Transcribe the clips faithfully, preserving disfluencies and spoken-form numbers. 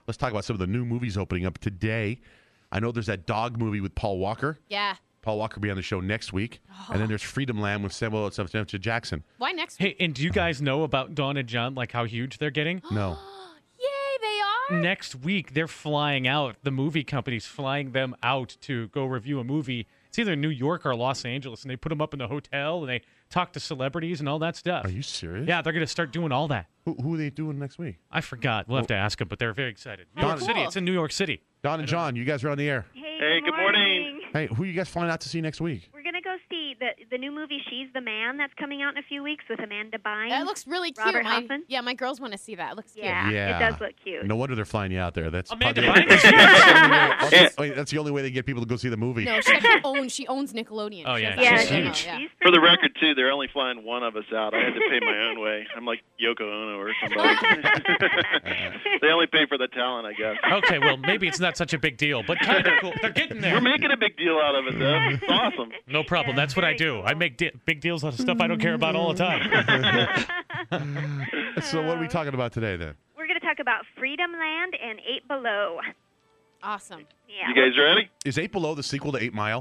let's talk about some of the new movies opening up today. I know there's that dog movie with Paul Walker. Yeah. Paul Walker will be on the show next week. Oh. And then there's Freedom Land with Samuel L. Jackson. Why next week? Hey, and do you guys know about Dawn and John, like how huge they're getting? No. Yay, they are? Next week, they're flying out. The movie company's flying them out to go review a movie. It's either New York or Los Angeles, and they put them up in the hotel, and they talk to celebrities and all that stuff. Are you serious? Yeah, they're going to start doing all that. Who, who are they doing next week? I forgot. We'll have to ask them, but they're very excited. New York cool. City. It's in New York City. Don and John, you guys are on the air. Hey, hey good, good morning. morning. Hey, who are you guys flying out to see next week? We're going to go see the the new movie She's the Man that's coming out in a few weeks with Amanda Bynes. That looks really cute. Robert my, Hoffman. Yeah, my girls want to see that. It looks cute. Yeah, Yeah. it does look cute. No wonder they're flying you out there. That's Amanda probably- Bynes? that's, the only way, that's the only way they get people to go see the movie. No, she actually owns, she owns Nickelodeon. Oh, She yeah. has Yeah, that She's channel, huge. yeah. She's For the pretty record, too, they're only flying one of us out. I had to pay my own way. I'm like Yoko Ono or somebody. They only pay for the talent, I guess. Okay, well, maybe it's not such a big deal, but kind of cool. They're getting there. We're making a big deal out of it, though. It's awesome. No problem. Yeah, That's what I very do. cool. I make di- big deals out of stuff I don't care about all the time. So what are we talking about today, then? We're going to talk about Freedom Land and Eight Below. Awesome. Yeah. You guys ready? Is Eight Below the sequel to Eight Mile?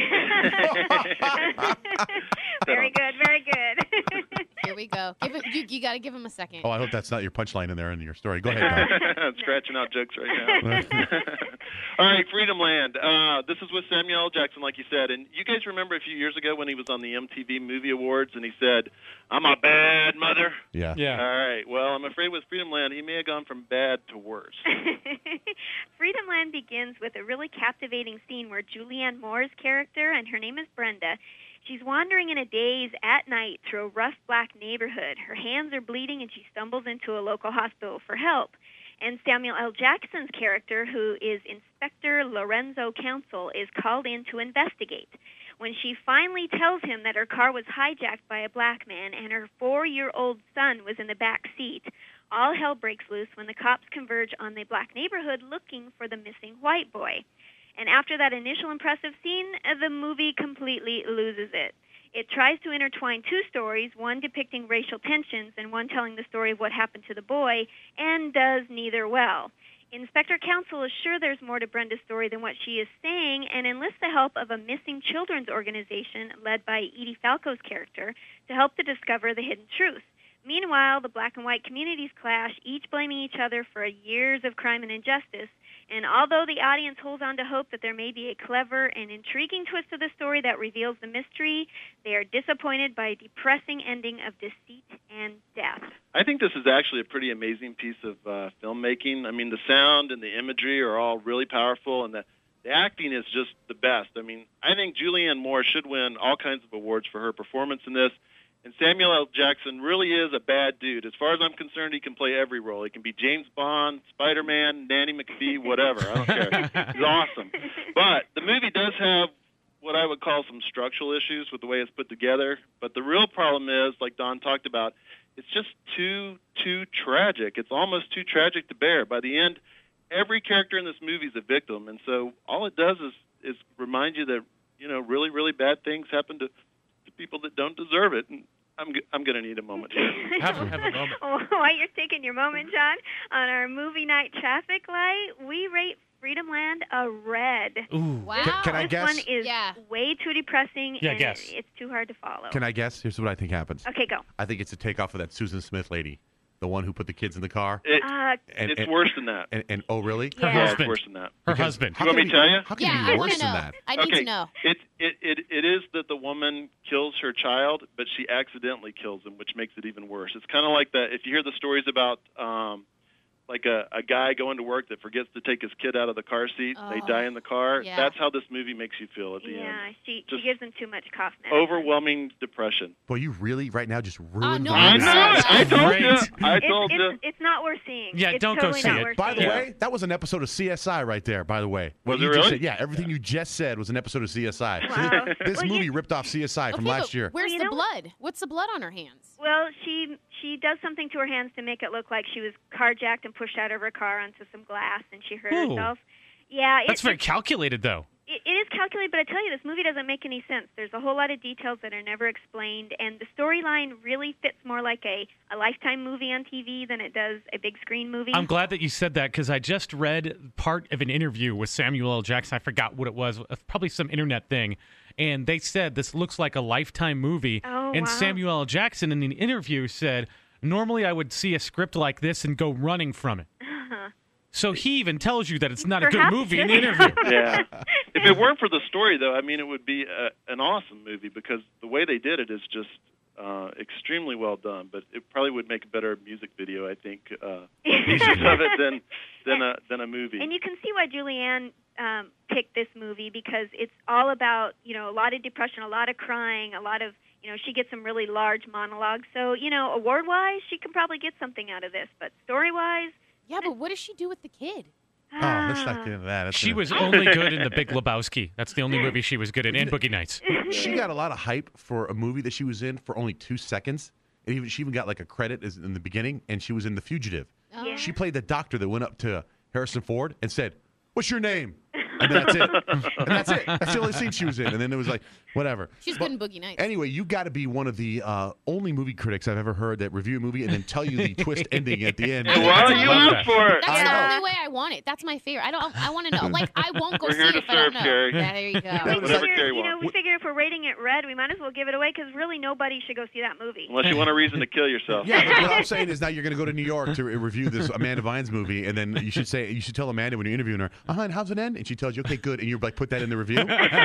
Very good, very good. Here we go. Give him, you you got to give him a second. Oh, I hope that's not your punchline in there in your story. Go ahead, Don. I'm scratching out jokes right now. All right, Freedom Land. Uh, this is with Samuel L. Jackson, like you said. And you guys remember a few years ago when he was on the M T V Movie Awards and he said, "I'm a bad mother." Yeah. Yeah. All right. Well, I'm afraid with Freedom Land, he may have gone from bad to worse. Freedom Land begins with a really captivating scene where Julianne Moore's character, and her name is Brenda, she's wandering in a daze at night through a rough black neighborhood. Her hands are bleeding and she stumbles into a local hospital for help. And Samuel L. Jackson's character, who is Inspector Lorenzo Council, is called in to investigate. When she finally tells him that her car was hijacked by a black man and her four-year-old son was in the back seat, all hell breaks loose when the cops converge on the black neighborhood looking for the missing white boy. And after that initial impressive scene, the movie completely loses it. It tries to intertwine two stories, one depicting racial tensions and one telling the story of what happened to the boy, and does neither well. Inspector Council is sure there's more to Brenda's story than what she is saying and enlists the help of a missing children's organization led by Edie Falco's character to help to discover the hidden truth. Meanwhile, the black and white communities clash, each blaming each other for years of crime and injustice. And although the audience holds on to hope that there may be a clever and intriguing twist to the story that reveals the mystery, they are disappointed by a depressing ending of deceit and death. I think this is actually a pretty amazing piece of uh, filmmaking. I mean, the sound and the imagery are all really powerful, and the, the acting is just the best. I mean, I think Julianne Moore should win all kinds of awards for her performance in this. And Samuel L. Jackson really is a bad dude. As far as I'm concerned, he can play every role. He can be James Bond, Spider-Man, Nanny McPhee, whatever. I don't care. He's awesome. But the movie does have what I would call some structural issues with the way it's put together. But the real problem is, like Don talked about, it's just too, too tragic. It's almost too tragic to bear. By the end, every character in this movie is a victim. And so all it does is, is remind you that, you know, really, really bad things happen to people that don't deserve it. And I'm I'm going to need a moment here. Have, a- have a moment. While you're taking your moment, John, on our movie night traffic light, we rate Freedom Land a red. Ooh. Wow. Can, can I This guess? one is Yeah. way too depressing, Yeah, and guess. it's too hard to follow. Can I guess? Here's what I think happens. Okay, go. I think it's a takeoff of that Susan Smith lady, the one who put the kids in the car. It, Uh, And, it's and, worse than that. And, and oh, really? Her Yeah. Yeah, it's husband. worse than that. Her Because husband. How You want can me it to tell you? How can Yeah, it be I worse want to than know. that? I need okay. to know. It, it it it is that the woman kills her child, but she accidentally kills him, which makes it even worse. It's kind of like that. If you hear the stories about um, like a, a guy going to work that forgets to take his kid out of the car seat, Oh. they die in the car. Yeah. That's how this movie makes you feel at the yeah, end. she, Just she gives him too much cough medicine. Overwhelming depression. Boy, you really right now just ruined no, the I I'm movie. know sorry. it. I told Great. you. I It's, told you. it's, it's not worth seeing. Yeah, it's don't go totally see not it. worth By the seeing. way, that was an episode of C S I right there, by the way. What Was you it just really? said, yeah, everything you just said was an episode of C S I. Wow. This Well, movie you- ripped off C S I from Okay, last but year. Where's Well, you the know- blood? What's the blood on her hands? Well, she she does something to her hands to make it look like she was carjacked and pushed out of her car onto some glass, and she hurt Ooh. herself. Yeah, it, That's very it, calculated, though. it, it is calculated, but I tell you, this movie doesn't make any sense. There's a whole lot of details that are never explained, and the storyline really fits more like a, a Lifetime movie on T V than it does a big screen movie. I'm glad that you said that because I just read part of an interview with Samuel L. Jackson. I forgot what it was, probably some internet thing. And they said this looks like a Lifetime movie. Oh, and wow. Samuel L. Jackson in the interview said, normally I would see a script like this and go running from it. So he even tells you that it's not Perhaps. a good movie in the interview. Yeah. If it weren't for the story, though, I mean, it would be a, an awesome movie because the way they did it is just uh, extremely well done. But it probably would make a better music video, I think, uh, pieces of it than than a than a movie. And you can see why Julianne um, picked this movie because it's all about, you know, a lot of depression, a lot of crying, a lot of, you know, she gets some really large monologues. So, you know, award-wise, she can probably get something out of this. But story-wise, Yeah, but what does she do with the kid? Oh, let's not get into that. That's She gonna- was only good in The Big Lebowski. That's the only movie she was good in, and Boogie Nights. She got a lot of hype for a movie that she was in for only two seconds. And even she even got like a credit as- in the beginning, and she was in The Fugitive. Oh. Yeah. She played the doctor that went up to Harrison Ford and said, "What's your name?" And that's it. And that's it. That's the only scene she was in. And then it was like, whatever. She's But good in Boogie Nights. Anyway, you got to be one of the uh, only movie critics I've ever heard that review a movie and then tell you the twist ending at the end. Why don't you love ask that. for it? That's I the know. only way I want it. That's my favorite. I don't. I want to know. Like I won't go We're see here it to if I don't serve, know. Carrie. Yeah, there you we go. Whatever figure, Carrie you know, wants. we figure if we're rating it red, we might as well give it away because really nobody should go see that movie. Unless you want a reason to kill yourself. Yeah, but what I'm saying is now you're going to go to New York to re- review this Amanda Vines movie, and then you should say you should tell Amanda when you're interviewing her, "Uh huh, and how's it end?" And she tells you, "Okay, good," and you're like, put that in the review.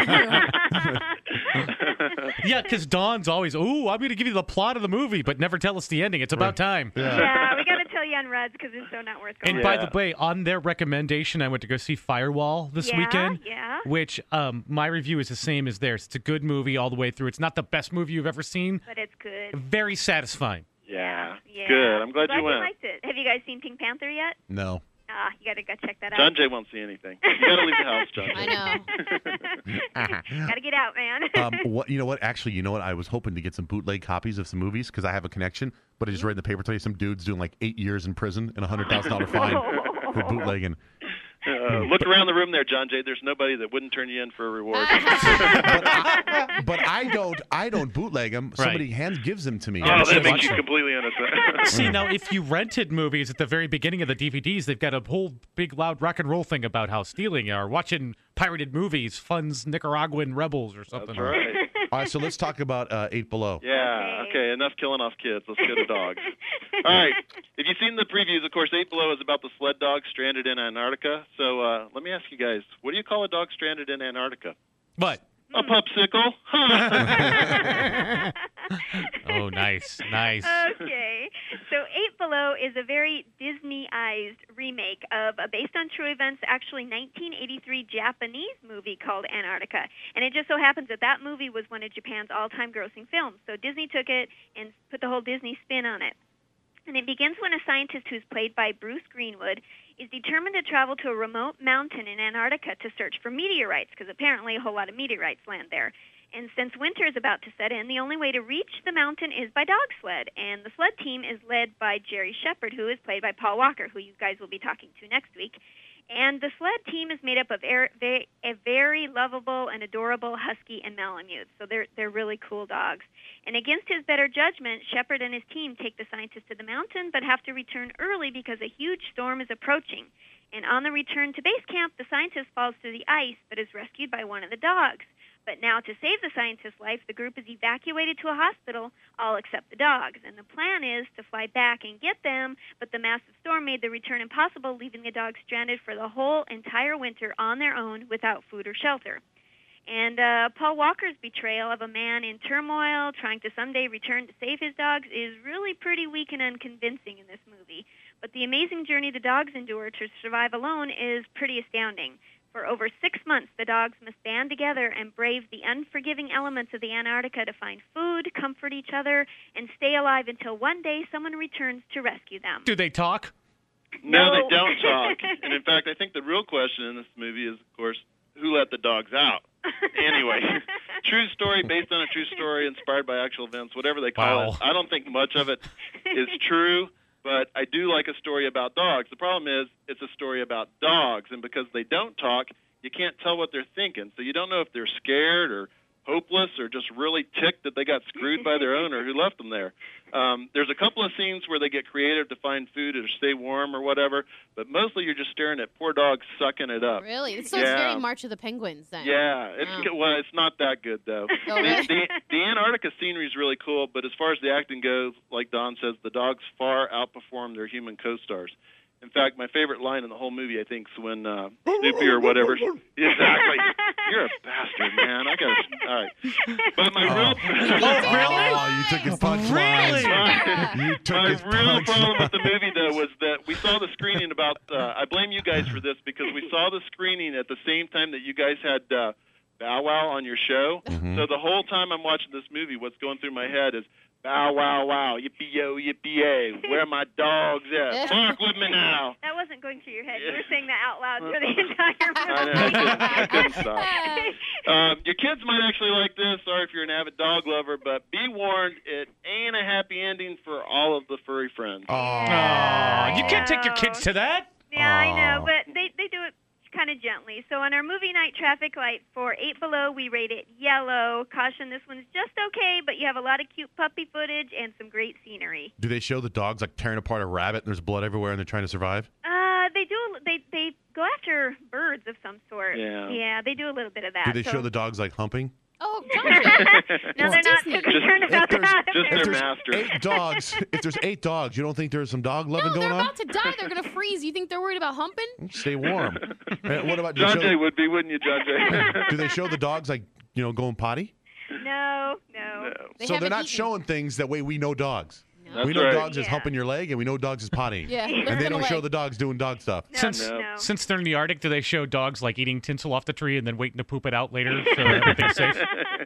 Yeah, because Dawn's always, ooh, I'm going to give you the plot of the movie, but never tell us the ending. It's about time. Yeah, we got to tell you on Reds because it's so not worth going. And by Yeah. the way, on their recommendation, I went to go see Firewall this Yeah, weekend. yeah. Which um, my review is the same as theirs. It's a good movie all the way through. It's not the best movie you've ever seen. But it's good. Very satisfying. Yeah. Yeah. Good. I'm glad, you went. liked it. Have you guys seen Pink Panther yet? No. Ah, you got to go check that out. John Jay won't see anything. You got to leave the house, John Jay. I know. Got to get out, man. Um, what you know? What actually? You know what? I was hoping to get some bootleg copies of some movies because I have a connection. But I just read in the paper today some dude's doing like eight years in prison and a hundred thousand dollar fine for bootlegging. Uh, look around the room there, John Jay. There's nobody that wouldn't turn you in for a reward. but, I, but I don't. I don't bootleg them. Somebody hands gives them to me. Oh, but that you makes watch you them. completely innocent. See, now, if you rented movies at the very beginning of the D V Ds, they've got a whole big, loud rock and roll thing about how stealing or watching pirated movies funds Nicaraguan rebels or something. That's right. All right, so let's talk about uh, Eight Below. Yeah. Okay. Okay. Enough killing off kids. Let's go to dogs. All right. If you've seen the previews, of course, Eight Below is about the sled dog stranded in Antarctica. So uh, let me ask you guys, what do you call a dog stranded in Antarctica? But, A popsicle. oh, nice, nice. Okay. So Eight Below is a very Disney-ized remake of a based on true events, actually nineteen eighty-three Japanese movie called Antarctica. And it just so happens that that movie was one of Japan's all-time grossing films. So Disney took it and put the whole Disney spin on it. And it begins when a scientist who's played by Bruce Greenwood is determined to travel to a remote mountain in Antarctica to search for meteorites, because apparently a whole lot of meteorites land there. And since winter is about to set in, the only way to reach the mountain is by dog sled. And the sled team is led by Jerry Shepard, who is played by Paul Walker, who you guys will be talking to next week. And the sled team is made up of er- ve- a very lovable and adorable husky and Malamute. So they're they're really cool dogs. And against his better judgment, Shepard and his team take the scientists to the mountain, but have to return early because a huge storm is approaching. And on the return to base camp, the scientist falls through the ice, but is rescued by one of the dogs. But now, to save the scientist's life, the group is evacuated to a hospital, all except the dogs. And the plan is to fly back and get them, but the massive storm made the return impossible, leaving the dogs stranded for the whole entire winter on their own without food or shelter. And uh, Paul Walker's betrayal of a man in turmoil trying to someday return to save his dogs is really pretty weak and unconvincing in this movie. But the amazing journey the dogs endure to survive alone is pretty astounding. For over six months, the dogs must band together and brave the unforgiving elements of the Antarctica to find food, comfort each other, and stay alive until one day someone returns to rescue them. Do they talk? No, No. they don't talk. And in fact, I think the real question in this movie is, of course, who let the dogs out? Anyway, true story based on a true story, inspired by actual events, whatever they call Wow. it. I don't think much of it is true, but I do like a story about dogs. The problem is it's a story about dogs, and because they don't talk, you can't tell what they're thinking. So you don't know if they're scared or hopeless or just really ticked that they got screwed by their owner who left them there. Um, there's a couple of scenes where they get creative to find food or stay warm or whatever, but mostly you're just staring at poor dogs sucking it up. Really? So Yeah. it's very March of the Penguins then. Yeah, it's Wow. well, it's not that good though. Oh, the, really? the, the Antarctica scenery is really cool, but as far as the acting goes, like Don says, the dogs far outperform their human co-stars. In fact, my favorite line in the whole movie, I think, is when uh, Snoopy or whatever. Exactly. You're a bastard, man. I got all right. But my real, Oh, you took his punchline. You took my his real problem with punchline. the movie though was that we saw the screening about. Uh, I blame you guys for this because we saw the screening at the same time that you guys had uh, Bow Wow on your show. Mhm. So the whole time I'm watching this movie, what's going through my head is Bow Wow Wow, yippee yo, yippee yay, where my dogs at? Bark with me now. That wasn't going through your head. You were saying that out loud for the entire movie. I know. I couldn't, I couldn't stop. Um, your kids might actually like this. Sorry if you're an avid dog lover, but be warned, it ain't a happy ending for all of the furry friends. Oh. Aw, you can't take your know. kids to that. Yeah, I know, Oh. but they they do it kind of gently. So on our movie night traffic light for eight below, we rate it yellow. Caution, this one's just okay, but you have a lot of cute puppy footage and some great scenery. Do they show the dogs like tearing apart a rabbit and there's blood everywhere and they're trying to survive? Uh, they do. They they go after birds of some sort. Yeah. Yeah, they do a little bit of that. Do they so. show the dogs like humping? Oh, John. no, they're not Disney. too concerned If about there's- that. just If their there's master. eight dogs, if there's eight dogs, you don't think there's some dog loving No, going they're on? about to die. They're going to freeze. You think they're worried about humping? Stay warm. And what about do they, John Jay show, would be, wouldn't you, John Jay? do they show the dogs like you know going potty? No, no. No. They so they're haven't not eaten. showing things that way we know dogs. No. That's we know right. dogs is Yeah. humping your leg, and we know dogs is pottying. Yeah, And they lifting don't a show leg. the dogs doing dog stuff. No, Since No. no. since they're in the Arctic, do they show dogs like eating tinsel off the tree and then waiting to poop it out later so everything's safe?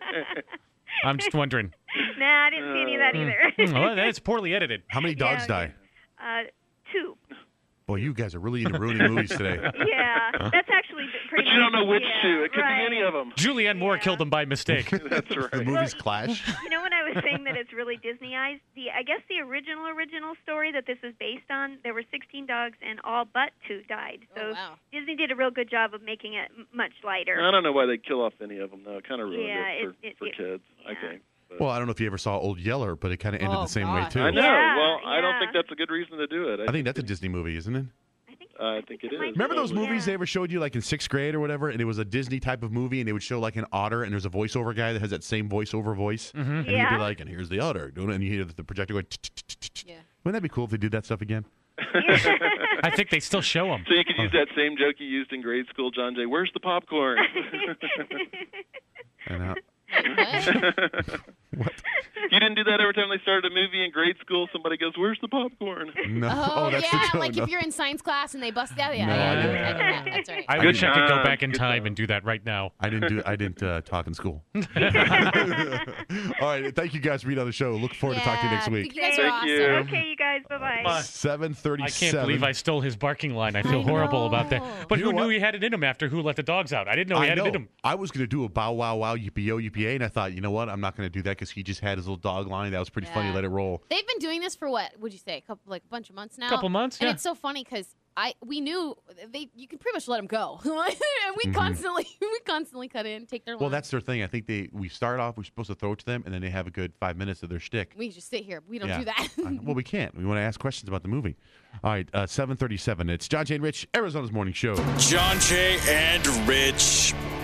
I'm just wondering. Nah, I didn't see any of that either. Hmm, well, that's poorly edited. How many dogs Yeah, die? Uh, two. Boy, you guys are really into ruining movies today. Yeah, that's actually pretty. But you don't know much- which yeah, two. It could right. be any of them. Julianne Moore Yeah. killed them by mistake. That's The right. movies clash. You know when I was saying that it's really Disneyized? The I guess the original original story that this is based on, there were sixteen dogs and all but two died. So Oh, wow. Disney did a real good job of making it m- much lighter. I don't know why they kill off any of them, though. It kind of ruined Yeah, it for, it- it- for it- kids, I yeah. think. But- Well, I don't know if you ever saw Old Yeller, but it kind of ended Oh, the same way God. too. I know. Yeah, well, I don't yeah. think that's a good reason to do it. I think that's a Disney movie, isn't it? I think Uh, I think it is. might Remember those Yeah. movies they ever showed you like in sixth grade or whatever, and it was a Disney type of movie, and they would show like an otter, and there's a voiceover guy that has that same voiceover voice, Mm-hmm. and he'd Yeah. be like, "And here's the otter," doing it, and you hear the projector going. Yeah. Wouldn't that be cool if they did that stuff again? I think they still show them. So you could use that same joke you used in grade school, John Jay. Where's the popcorn? And, uh, What? You didn't do that every time they started a movie in grade school. Somebody goes, "Where's the popcorn?" no, Oh, that's yeah, the joke. like no. if you're in science class and they bust out. Yeah, No, yeah, I yeah, didn't. yeah, yeah, yeah, that's right. I Good wish I could go times, back in good time times. and do that right now. I didn't do. I didn't uh, talk in school. All right, thank you guys for being on the show. Look forward to talking to you next Yeah, week. You guys are Thank awesome. you. Okay, you guys. Bye bye. Bye. Seven I thirty-seven. can't believe I stole his barking line. I feel I horrible about that. know. But You who know knew what? he had it in him after who let the dogs out? I didn't know he I had know. it in him. I was going to do a bow wow wow yippee yo yippee yay, and I thought, you know what? I'm not going to do that because he just had his little dog line. That was pretty funny. Yeah. Let it roll. They've been doing this for what would you say? A couple, like a bunch of months now. Couple months, and yeah. it's so funny because I we knew they you can pretty much let them go. And we Mhm. constantly we constantly cut in, take their. Well, line. that's their thing. I think they we start off. We're supposed to throw it to them, and then they have a good five minutes of their shtick. we just sit here. We don't Yeah. do that. Uh, well, we can't. We want to ask questions about the movie. All right, uh, seven thirty-seven. It's John Jay and Rich, Arizona's morning show. John Jay and Rich.